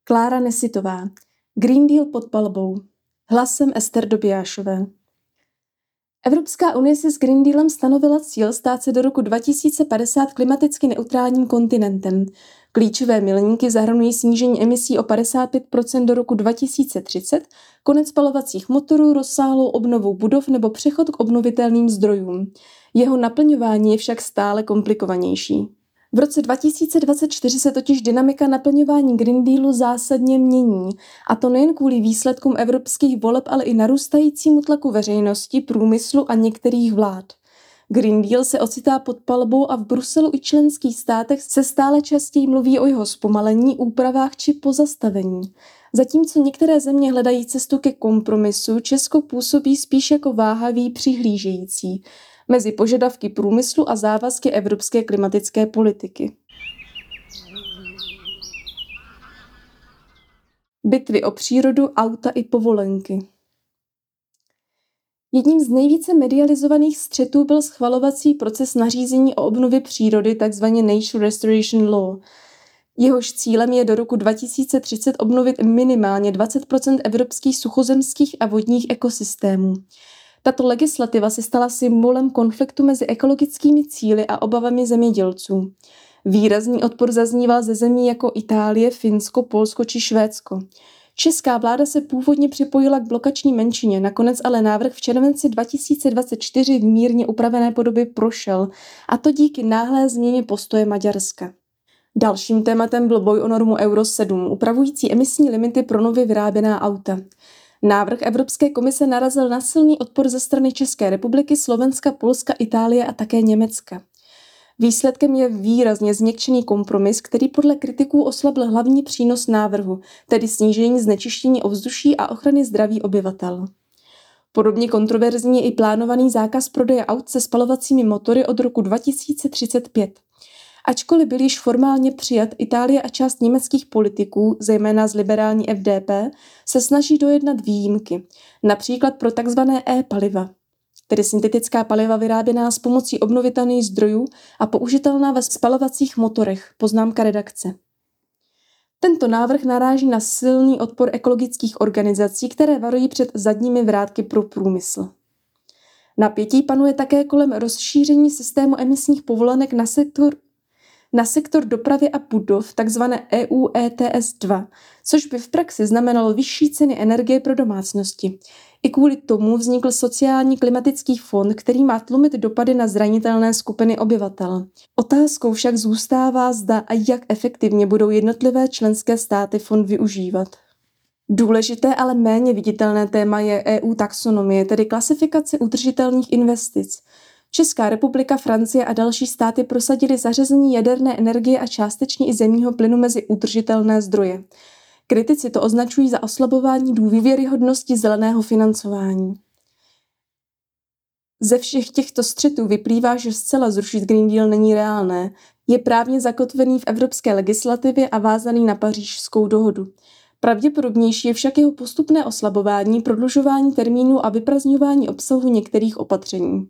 Klára Nesitová. Green Deal pod palbou. Hlasem Ester Dobiášové. Evropská unie si s Green Dealem stanovila cíl stát se do roku 2050 klimaticky neutrálním kontinentem. Klíčové milníky zahrnují snížení emisí o 55% do roku 2030, konec spalovacích motorů, rozsáhlou obnovu budov nebo přechod k obnovitelným zdrojům. Jeho naplňování je však stále komplikovanější. V roce 2024 se totiž dynamika naplňování Green Dealu zásadně mění, a to nejen kvůli výsledkům evropských voleb, ale i narůstajícímu tlaku veřejnosti, průmyslu a některých vlád. Green Deal se ocitá pod palbou a v Bruselu i členských státech se stále častěji mluví o jeho zpomalení, úpravách či pozastavení. Zatímco některé země hledají cestu ke kompromisu, Česko působí spíš jako váhavý přihlížející mezi požadavky průmyslu a závazky evropské klimatické politiky. Bitvy o přírodu, auta i povolenky. Jedním z nejvíce medializovaných střetů byl schvalovací proces nařízení o obnově přírody, takzvaně Nature Restoration Law. Jehož cílem je do roku 2030 obnovit minimálně 20% evropských suchozemských a vodních ekosystémů. Tato legislativa se stala symbolem konfliktu mezi ekologickými cíli a obavami zemědělců. Výrazný odpor zazníval ze zemí jako Itálie, Finsko, Polsko či Švédsko. Česká vláda se původně připojila k blokační menšině, nakonec ale návrh v červenci 2024 v mírně upravené podobě prošel, a to díky náhlé změně postoje Maďarska. Dalším tématem byl boj o normu Euro 7, upravující emisní limity pro nově vyráběná auta. Návrh Evropské komise narazil na silný odpor ze strany České republiky, Slovenska, Polska, Itálie a také Německa. Výsledkem je výrazně změkčený kompromis, který podle kritiků oslabil hlavní přínos návrhu, tedy snížení znečištění ovzduší a ochrany zdraví obyvatel. Podobně kontroverzní je i plánovaný zákaz prodeje aut se spalovacími motory od roku 2035. Ačkoliv byl již formálně přijat, Itálie a část německých politiků, zejména z liberální FDP, se snaží dojednat výjimky, například pro tzv. E-paliva, tedy syntetická paliva vyráběná s pomocí obnovitelných zdrojů a použitelná ve spalovacích motorech, poznámka redakce. Tento návrh naráží na silný odpor ekologických organizací, které varují před zadními vrátky pro průmysl. Napětí panuje také kolem rozšíření systému emisních povolenek na sektor dopravy a budov, takzvané EU ETS 2, což by v praxi znamenalo vyšší ceny energie pro domácnosti. I kvůli tomu vznikl sociální klimatický fond, který má tlumit dopady na zranitelné skupiny obyvatel. Otázkou však zůstává, zda a jak efektivně budou jednotlivé členské státy fond využívat. Důležité, ale méně viditelné téma je EU taxonomie, tedy klasifikace udržitelných investic. Česká republika, Francie a další státy prosadily zařazení jaderné energie a částečně i zemního plynu mezi udržitelné zdroje. Kritici to označují za oslabování důvěryhodnosti zeleného financování. Ze všech těchto střetů vyplývá, že zcela zrušit Green Deal není reálné. Je právně zakotvený v evropské legislativě a vázaný na Pařížskou dohodu. Pravděpodobnější je však jeho postupné oslabování, prodlužování termínů a vyprazdňování obsahu některých opatření.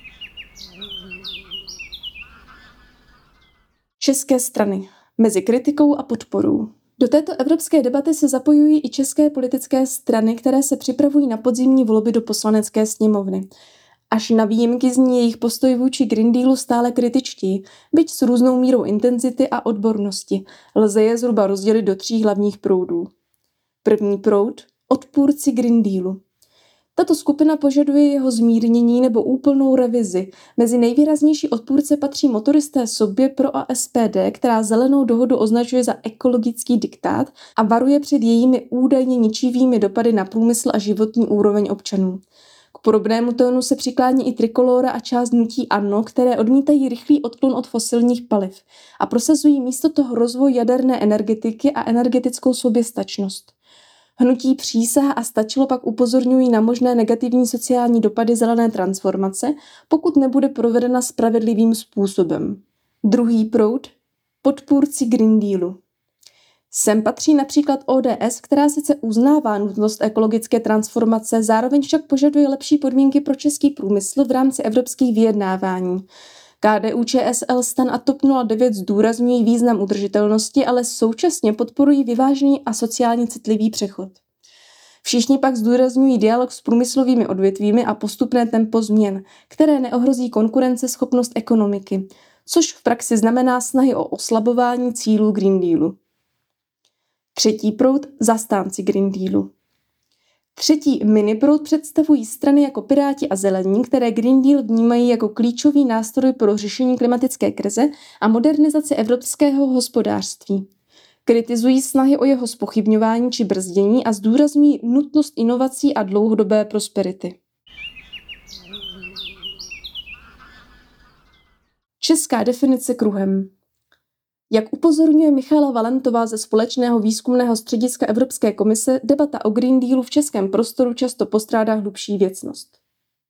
České strany. Mezi kritikou a podporou. Do této evropské debaty se zapojují i české politické strany, které se připravují na podzimní volby do Poslanecké sněmovny. Až na výjimky zní jejich postoj vůči Green Dealu stále kritičtí, byť s různou mírou intenzity a odbornosti. Lze je zhruba rozdělit do 3 hlavních proudů. První proud – odpůrci Green Dealu. Tato skupina požaduje jeho zmírnění nebo úplnou revizi. Mezi nejvýraznější odpůrce patří motoristé Sobě pro a SPD, která zelenou dohodu označuje za ekologický diktát a varuje před jejími údajně ničivými dopady na průmysl a životní úroveň občanů. K podobnému tónu se přiklání i Trikolóra a část hnutí ANO, které odmítají rychlý odklon od fosilních paliv a prosazují místo toho rozvoj jaderné energetiky a energetickou soběstačnost. Hnutí Přísaha a Stačilo pak upozorňují na možné negativní sociální dopady zelené transformace, pokud nebude provedena spravedlivým způsobem. Druhý proud – podpůrci Green Dealu. Sem patří například ODS, která sice uznává nutnost ekologické transformace, zároveň však požaduje lepší podmínky pro český průmysl v rámci evropských vyjednávání. KDU-ČSL, STAN a TOP 09 zdůrazňují význam udržitelnosti, ale současně podporují vyvážený a sociálně citlivý přechod. Všichni pak zdůrazňují dialog s průmyslovými odvětvími a postupné tempo změn, které neohrozí konkurenceschopnost ekonomiky, což v praxi znamená snahy o oslabování cílů Green Dealu. Třetí proud – zastánci Green Dealu. Třetí miniproud představují strany jako Piráti a Zelení, které Green Deal vnímají jako klíčový nástroj pro řešení klimatické krize a modernizaci evropského hospodářství. Kritizují snahy o jeho zpochybňování či brzdění a zdůrazňují nutnost inovací a dlouhodobé prosperity. Česká definice kruhem. Jak upozorňuje Michála Valentová ze Společného výzkumného střediska Evropské komise, debata o Green Dealu v českém prostoru často postrádá hlubší věcnost.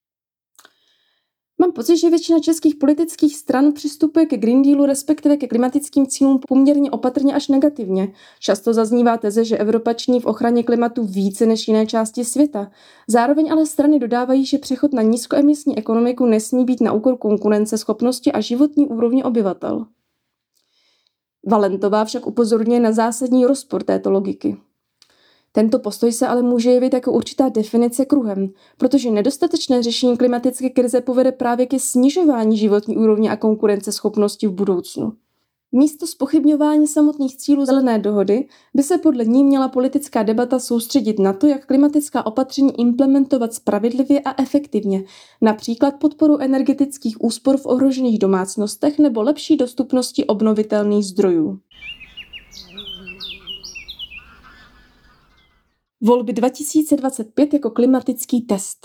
Mám pocit, že většina českých politických stran přistupuje ke Green Dealu, respektive ke klimatickým cílům poměrně opatrně až negativně. Často zaznívá teze, že Evropa činí v ochraně klimatu více než jiné části světa. Zároveň ale strany dodávají, že přechod na nízkoemisní ekonomiku nesmí být na úkor konkurenceschopnosti a životní úrovně obyvatel. Valentová však upozorňuje na zásadní rozpor této logiky. Tento postoj se ale může jevit jako určitá definice kruhem, protože nedostatečné řešení klimatické krize povede právě ke snižování životní úrovně a konkurenceschopnosti v budoucnu. Místo zpochybňování samotných cílů zelené dohody by se podle ní měla politická debata soustředit na to, jak klimatická opatření implementovat spravedlivě a efektivně, například podporu energetických úspor v ohrožených domácnostech nebo lepší dostupnosti obnovitelných zdrojů. Volby 2025 jako klimatický test.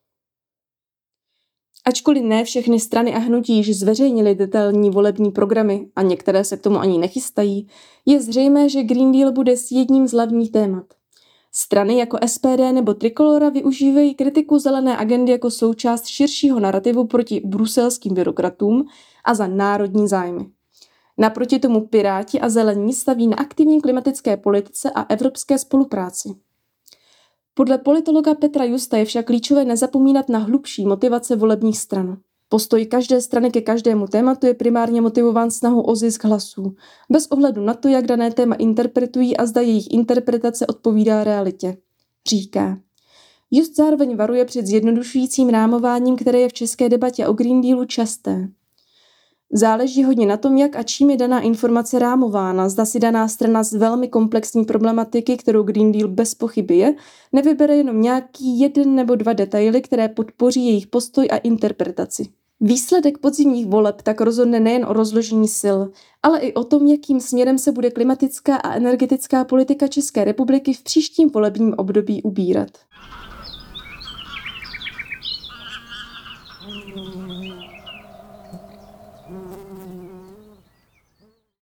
Ačkoliv ne všechny strany a hnutí již zveřejnily detailní volební programy a některé se k tomu ani nechystají, je zřejmé, že Green Deal bude s jedním z hlavních témat. Strany jako SPD nebo Trikolora využívají kritiku zelené agendy jako součást širšího narrativu proti bruselským byrokratům a za národní zájmy. Naproti tomu Piráti a Zelení staví na aktivní klimatické politice a evropské spolupráci. Podle politologa Petra Justa je však klíčové nezapomínat na hlubší motivace volebních stran. Postoj každé strany ke každému tématu je primárně motivován snahou o zisk hlasů, bez ohledu na to, jak dané téma interpretují a zda jejich interpretace odpovídá realitě. Říká. Just zároveň varuje před zjednodušujícím rámováním, které je v české debatě o Green Dealu časté. Záleží hodně na tom, jak a čím je daná informace rámována, zda si daná strana z velmi komplexní problematiky, kterou Green Deal bez pochyby je, nevybere jenom nějaký jeden nebo dva detaily, které podpoří jejich postoj a interpretaci. Výsledek podzimních voleb tak rozhodne nejen o rozložení sil, ale i o tom, jakým směrem se bude klimatická a energetická politika České republiky v příštím volebním období ubírat.